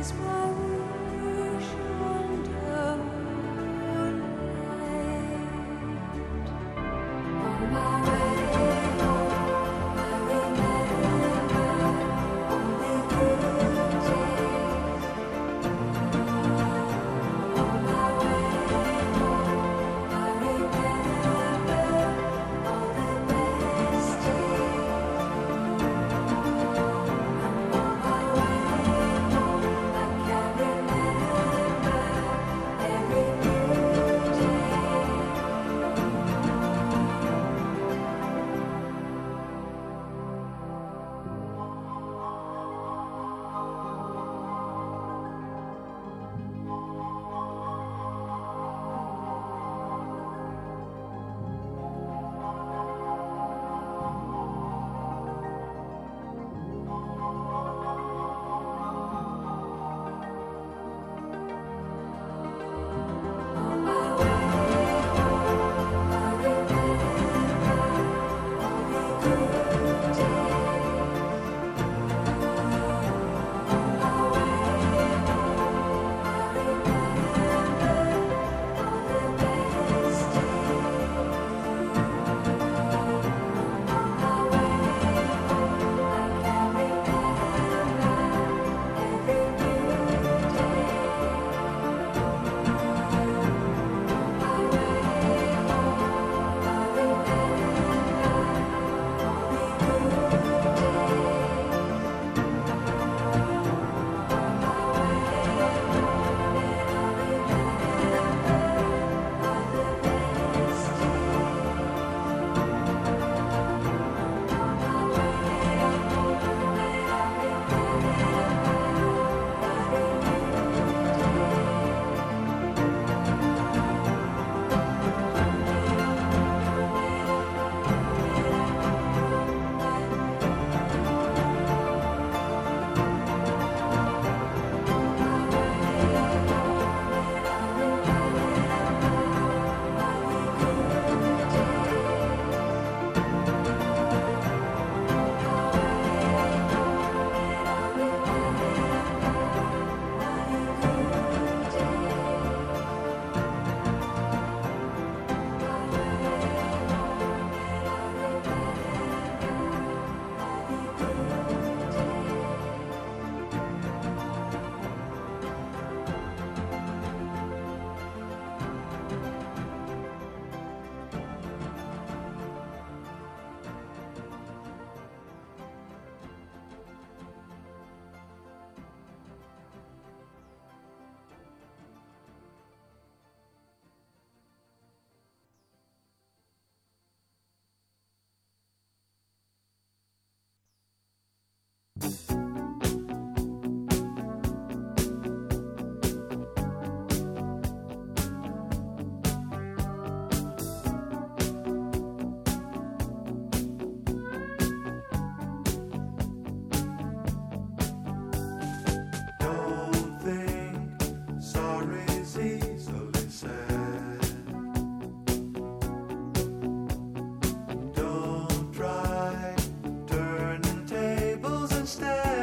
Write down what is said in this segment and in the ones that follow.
Don't try turning tables instead.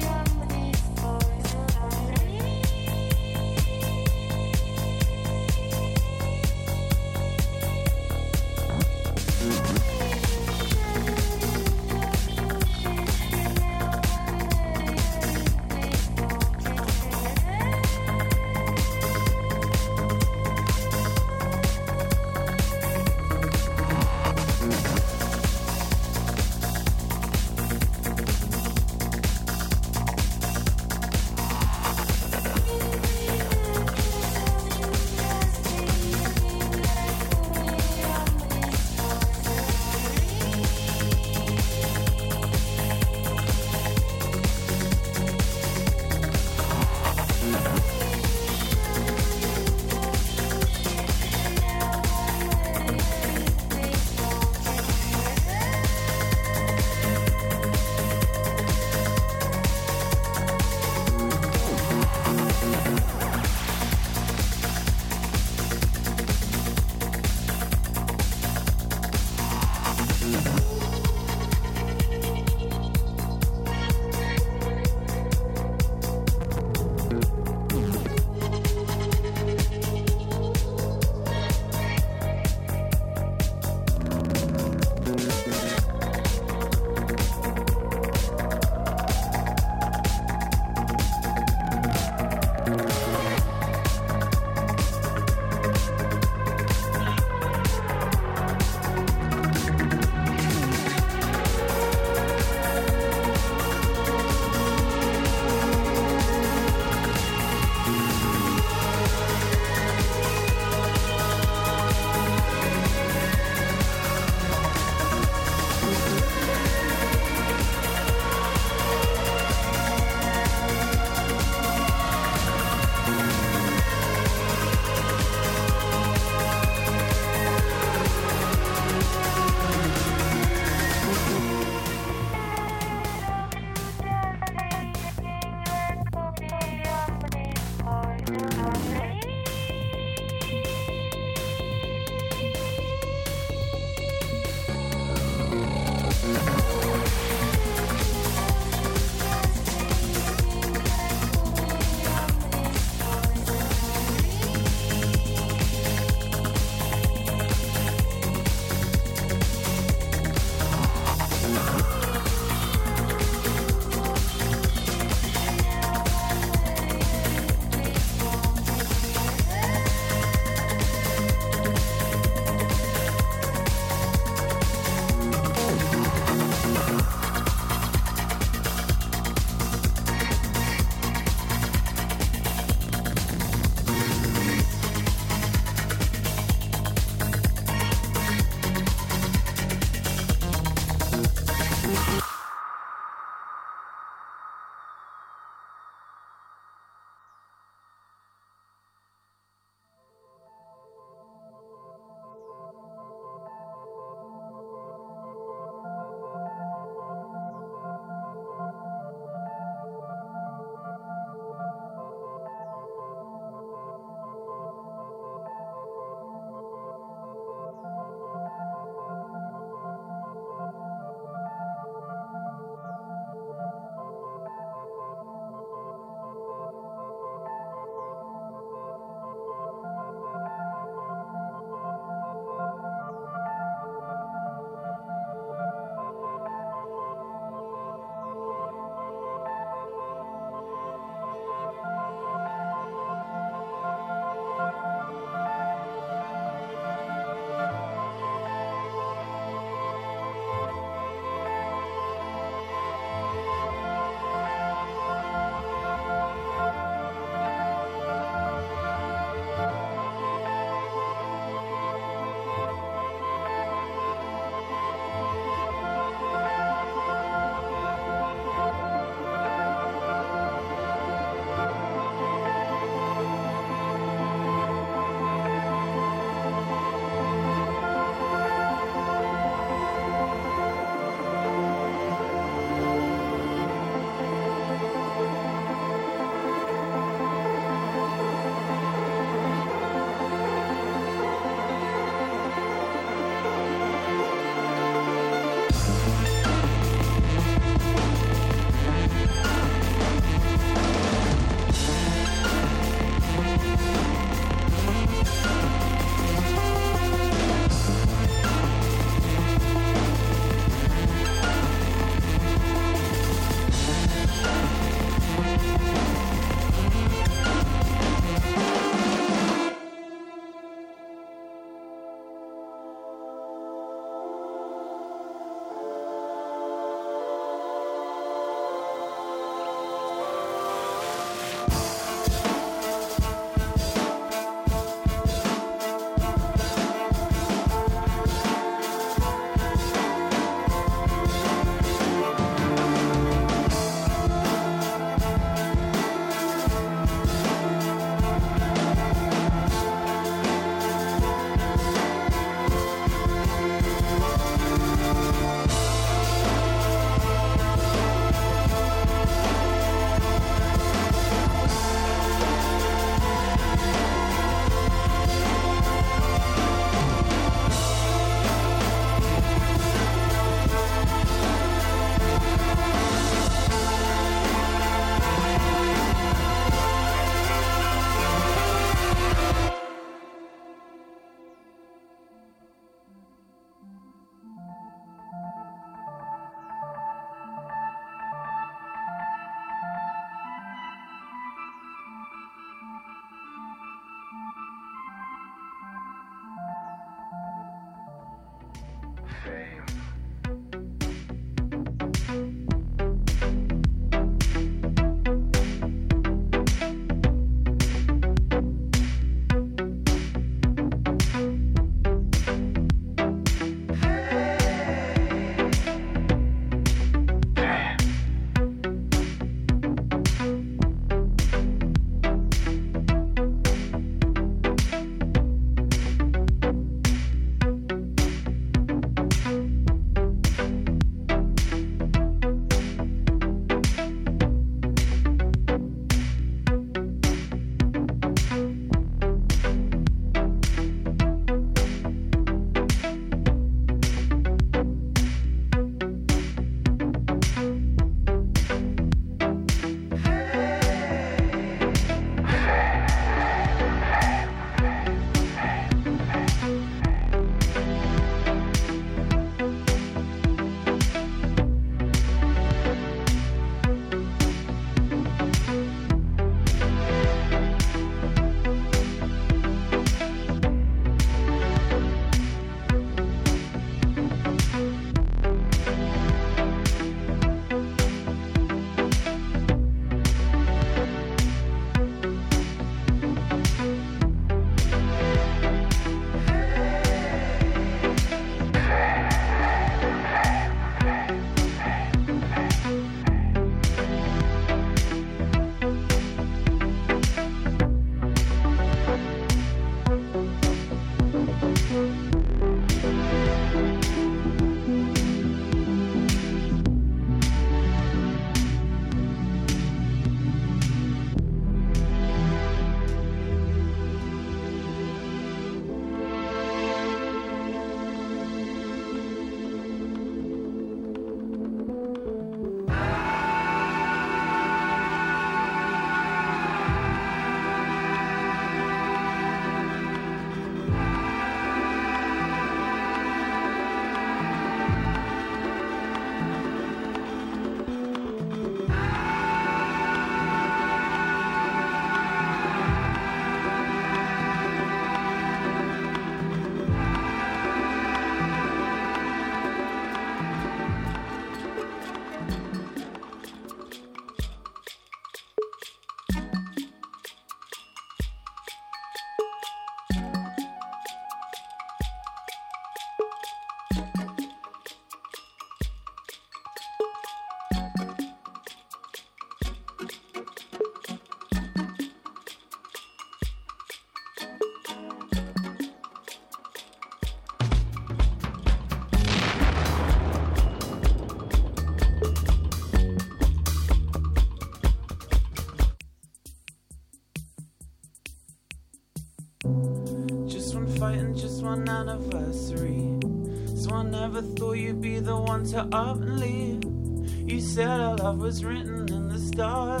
fighting just one anniversary. So I never thought you'd be the one to up and leave. You said our love was written in the stars,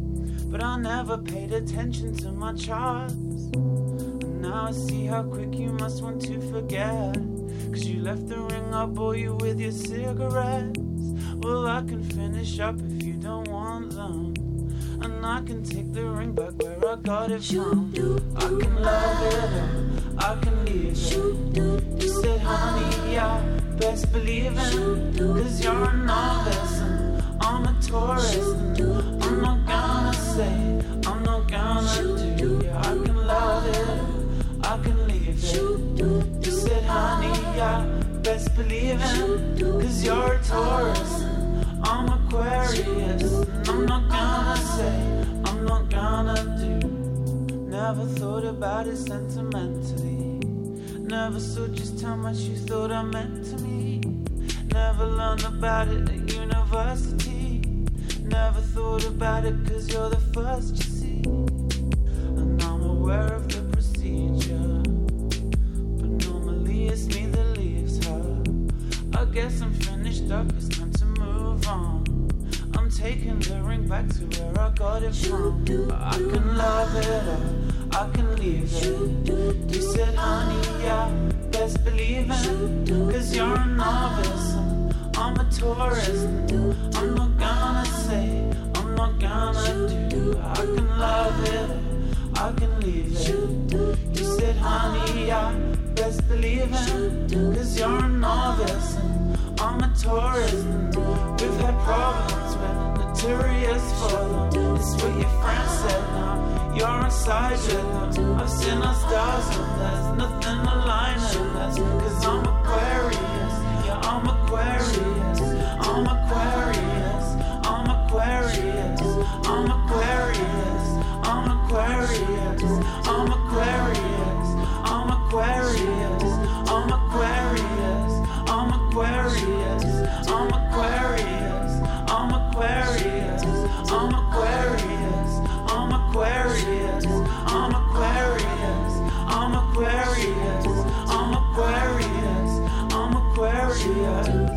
but I never paid attention to my charts. And now I see how quick you must want to forget, 'cause you left the ring I bought you with your cigarettes. Well, I can finish up if you don't want them, and I can take the ring back where I got it from. I can love it or I can leave it. You said, honey, yeah, best believe it, 'cause you're a novice and I'm a tourist, and I'm not gonna say, I'm not gonna do. Yeah, I can love it, I can leave it. You said, honey, yeah, best believe it, 'cause you're a taurus and I'm Aquarius, and I'm not gonna say, I'm not gonna do. Never thought about it sentimentally, never saw just how much you thought I meant to me. Never learned about it at university, never thought about it 'cause you're the first you see. And I'm aware of the procedure, but normally it's me that leaves her. I guess I'm finished up, it's time to move on. I'm taking the ring back to where I got it from. I can love it or I can leave it. You said, honey, yeah, best believe it, 'cause you're a novice and I'm a tourist, and I'm not gonna say, I'm not gonna do. I can love it, I can leave it. You said, honey, yeah, best believe in. Cause you're a novice and I'm a tourist, and we've had problems with notorious for them. It's what your friend said, now you're inside with them. I've seen our stars and there's nothing aligning us. Cause I'm Aquarius, yeah I'm Aquarius, I'm Aquarius, I'm Aquarius, I'm Aquarius, I'm Aquarius, I'm Aquarius, I'm Aquarius, I'm Aquarius, I'm Aquarius, I'm Aquarius, I'm Aquarius, I'm Aquarius, I'm Aquarius, I'm Aquarius, I'm Aquarius, I'm Aquarius, I'm Aquarius.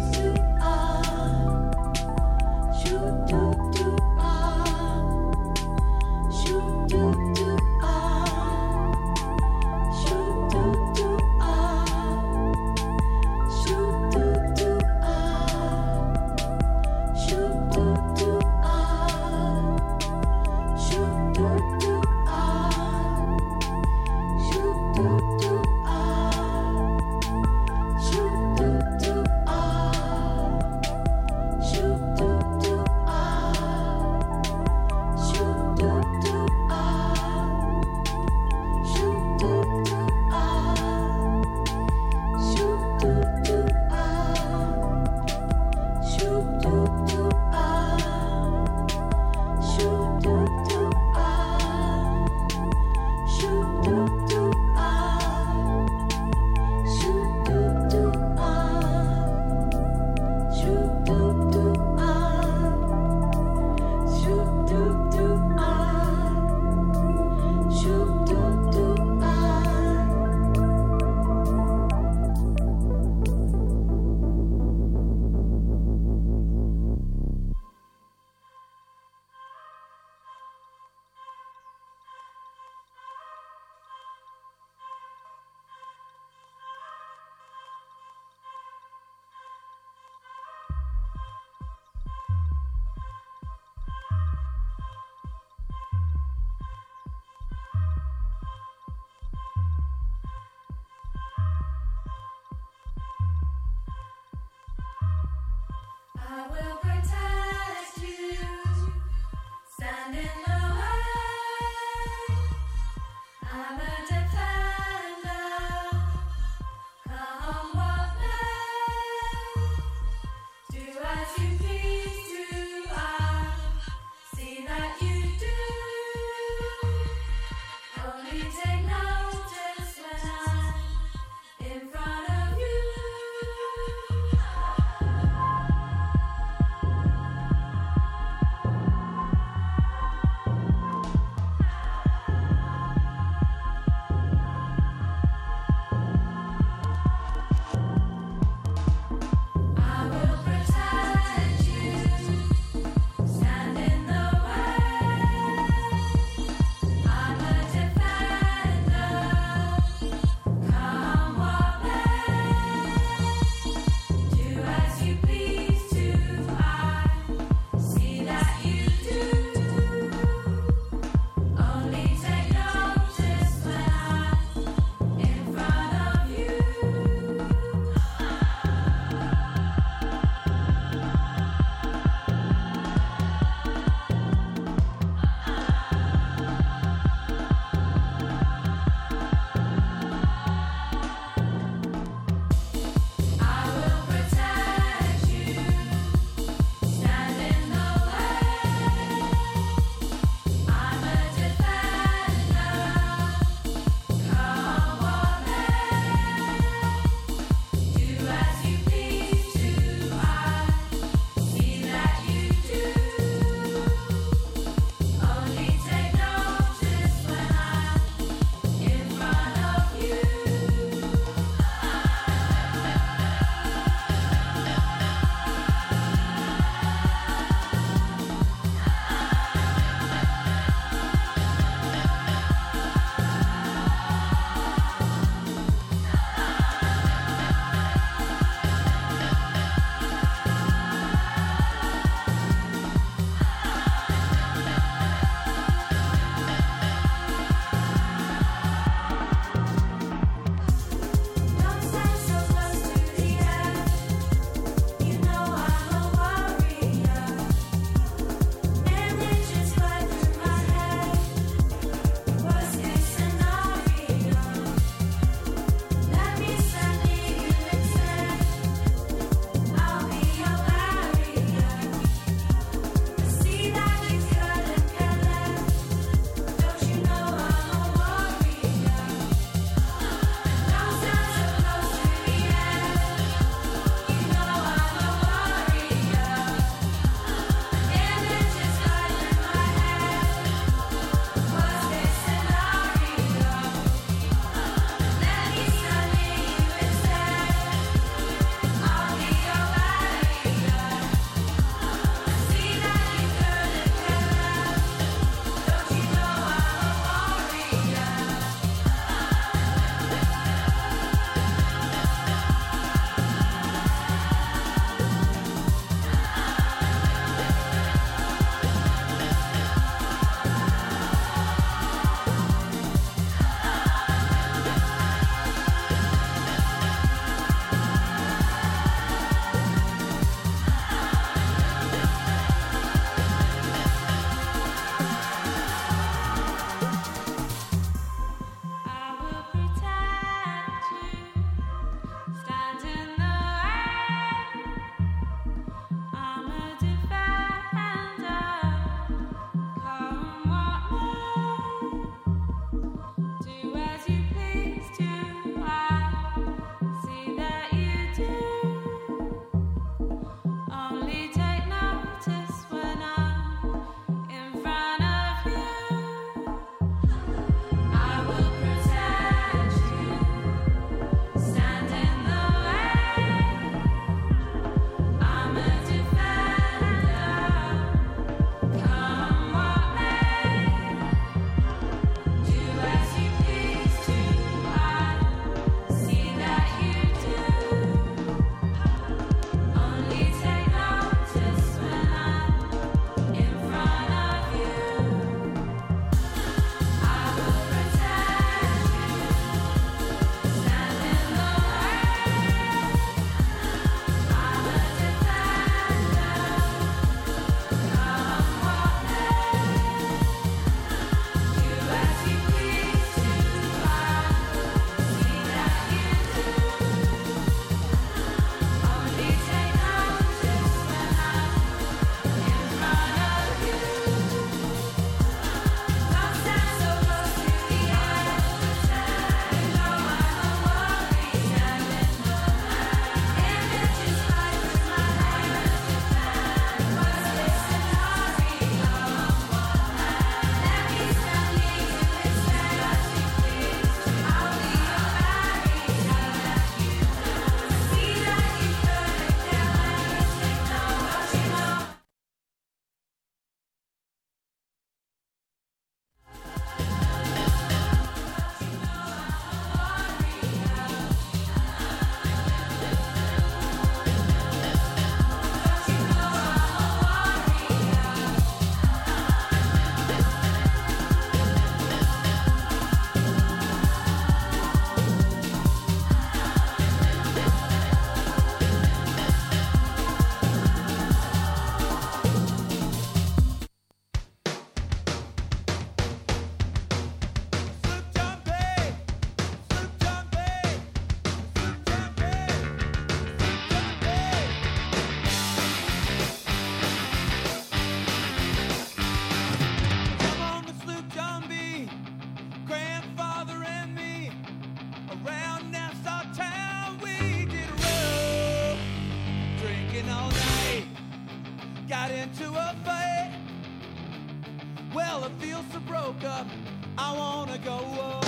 got into a fight. Well, it feels so broke up, I wanna go up.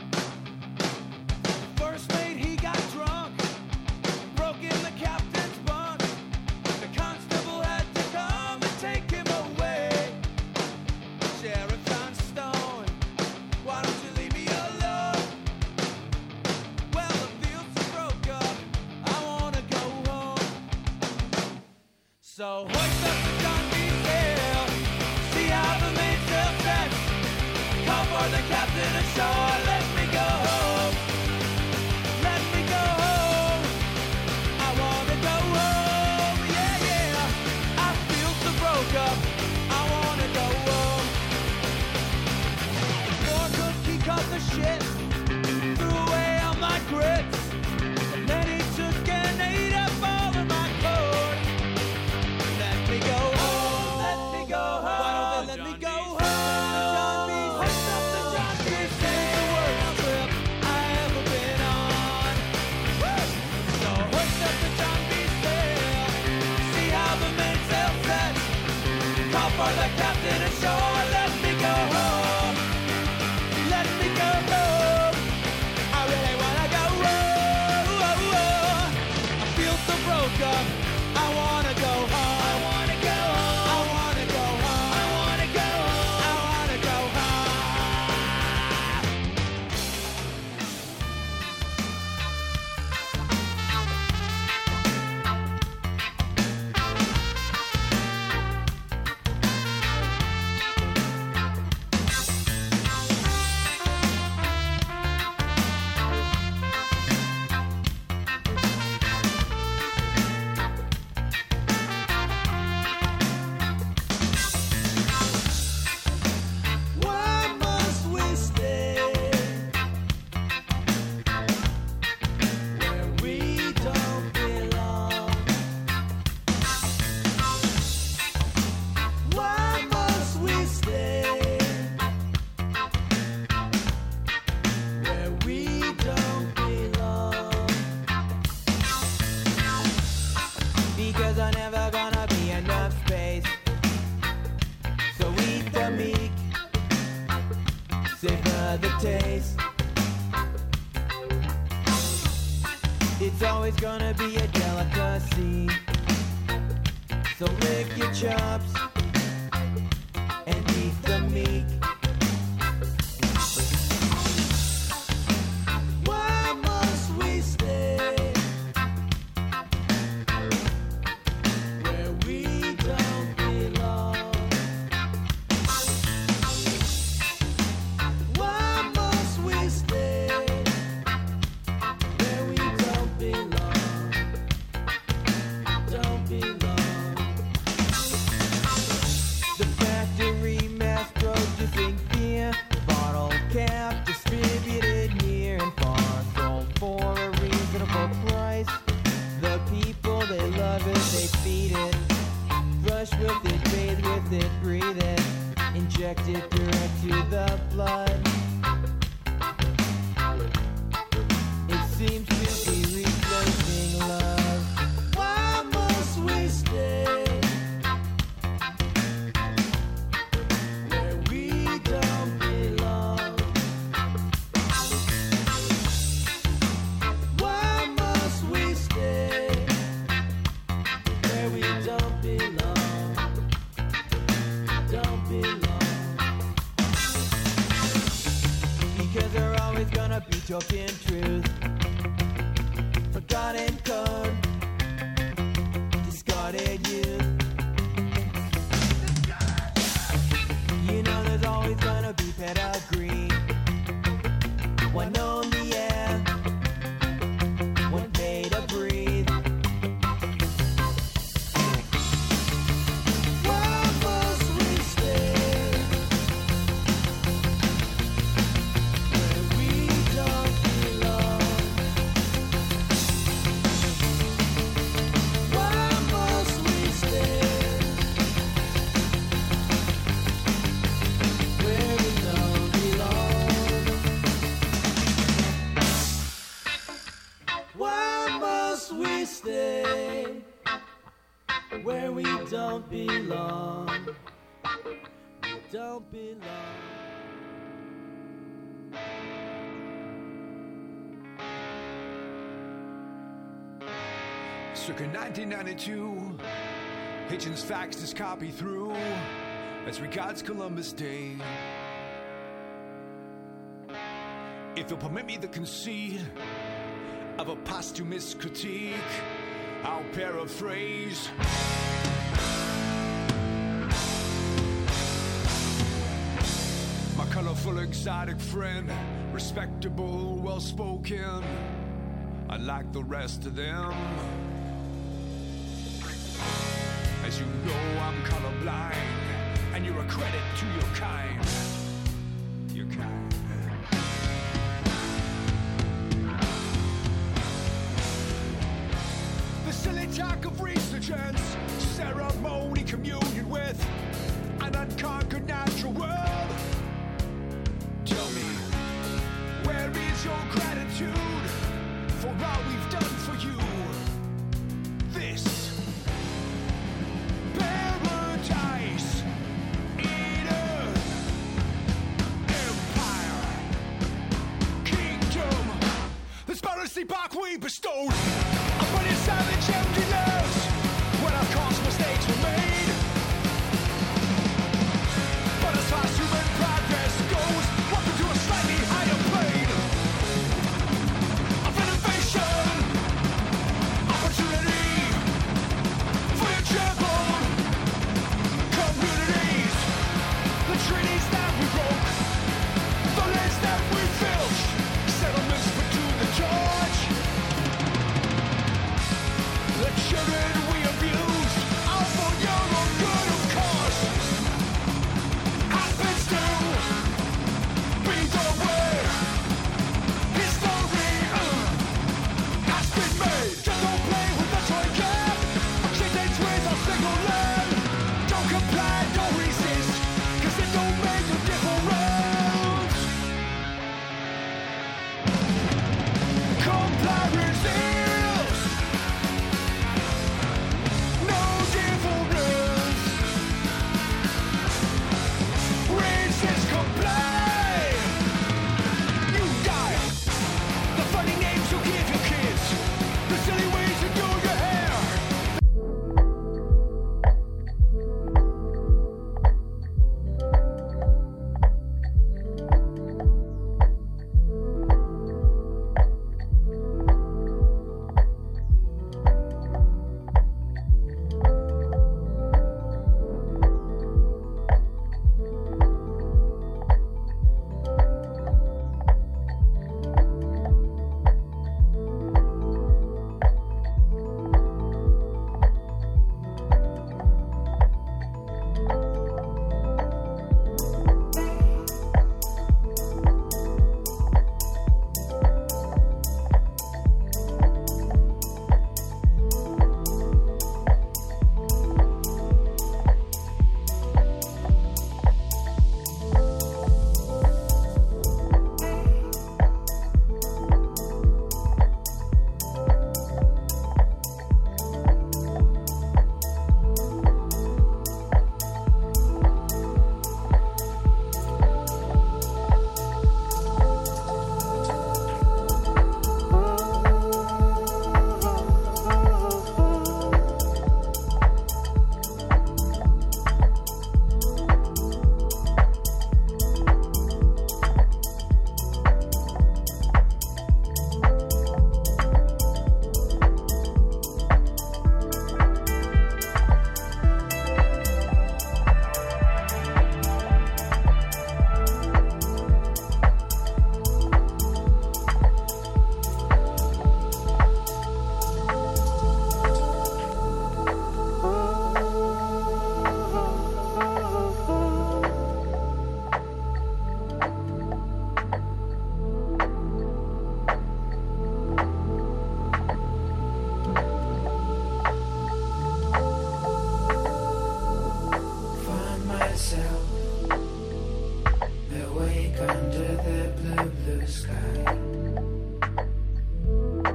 First mate, he got drunk, broke in the captain's bunk. The constable had to come and take him away. Sheriff John Stone, why don't you leave me alone? Well, it feels so broke up, I wanna go home. So hoist up the John B. sail, see how the mainsail sets. Call for the captain ashore, let me go home. Let me go home. I wanna go home, yeah, yeah. I feel so broke up, I wanna go home. Poor cook, he caught the shit, threw away all my grits. And then he took and ate up all of my code. Let me go home, let me go home. Why don't they let me go home? John B. hoist up the John B. sail, the worst trip I ever been on. Woo! So hoist up the John B. sail, see how the mainsail sets. Call for the captain ashore, let me go home. Let me go home. I really wanna go home. I feel so broke up, I wanna go home. I wanna go home. I wanna go home. I wanna go home. I wanna go home. Why must we stay where we don't belong? Why must we stay where we don't belong? Because I'm never gonna be enough space. So eat the meek, savor the taste. It's always gonna be a delicacy. So lick your chops and eat the meek. Why must we stay where we don't belong? Why must we stay where we don't belong? Don't belong. The factory mass producing beer, bottle cap distributed near and far, sold for a reasonable price. The people, they love it, they feed it, brush with it, bathe with it, breathe it, inject it direct to the blood. It seems to be replacing love. Why must we stay where we don't belong? Why must we stay where we don't belong? Don't belong. Because they're always gonna be talking truth. Forgotten code, discarded youth. You know there's always gonna be pedigree. One only air, one pay to breathe. Why must we stay where we don't belong? Why must we stay where we don't belong? don't belong. You don't belong. Circa 1992, Hitchens faxed his copy through as regards Columbus Day. If you'll permit me the conceit of a posthumous critique, I'll paraphrase. My colorful, exotic friend, respectable, well-spoken, unlike the rest of them. As you know, I'm colorblind, and you're a credit to your kind. Your kind. The silly talk of resurgence, ceremony, communion with an unconquered natural world. Tell me, where is your gratitude for all we've done for you? This paradise, Eden, empire, kingdom, this boundlessly bark we bestowed upon your savage emptiness when our cosmos mistakes were made. But as far as human progress goes, welcome to a slightly higher plane of innovation, opportunity for your troubled communities. The treaties that we broke, the lands that we filched, settlements put to the torch. The children we abuse, all for your own good, of course. Happens to be the way history has been made. Just don't play with the toy can. Chickens with a single leg. Don't comply, don't resist, 'cause it don't make a difference. Compliance is no difference. Resist, comply. You die. The funny names you give your kids, the silly ways you do your hair.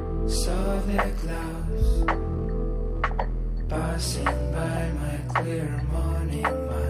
Saw the clouds passing by my clear morning, my